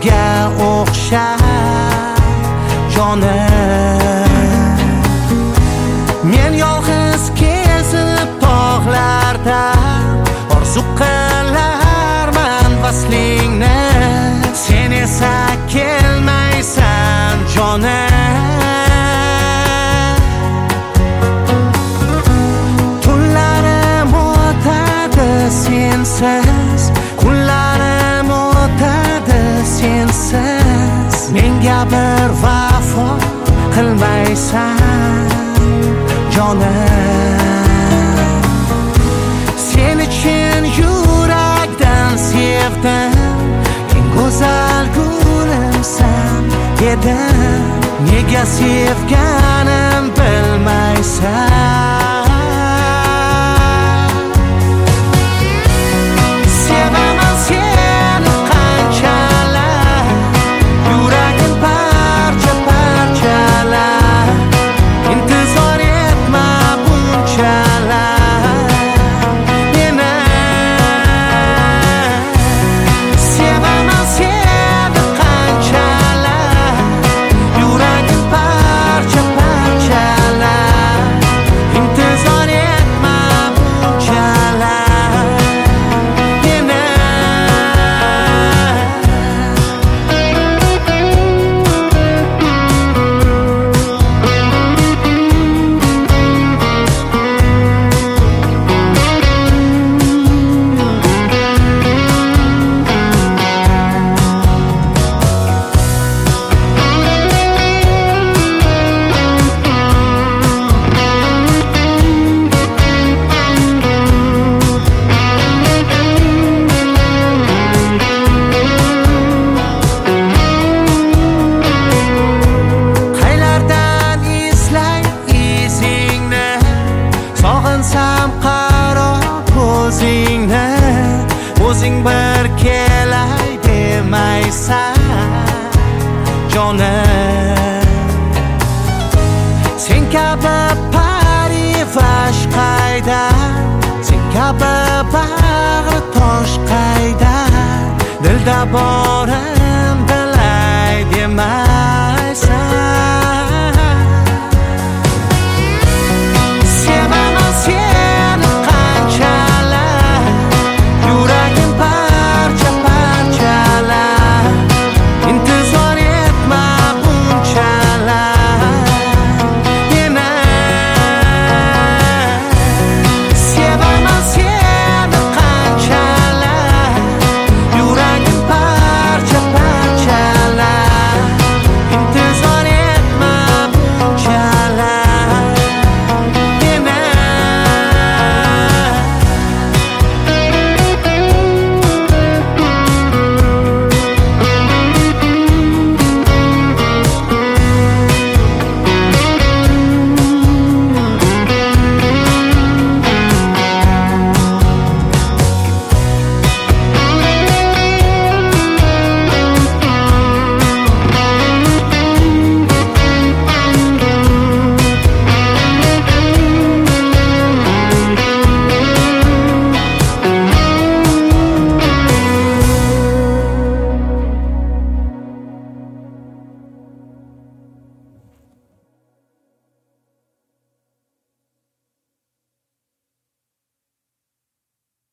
gulga o'xshar jonim. Men yolg'iz kezib tog'larda orzu qilarman vaslingni, sen esa kelmaysan jonim. Tunlarim o'tadi sensiz, kunlarim o'tadi sensiz, menga bir vafo qilmaysan jonim. Sen uchun yurakdan sevdim, eng go'zal gulimsan dedim, nega sevganim bilmaysan. Sevaman seni qanchalar, yuragim parcha parchalar, intizor etma bunchalar meni. Sevaman seni qanchalar, yuragim parcha parchalar, intizor etma bunchalar meni. Qaylardan izlay izingni, sog'insam qaro ko'zingni, o'zing bir kelay demaysan jonim. Sen kabi parivash qayda, sen kabi bag'ri tosh qayda, dilda bor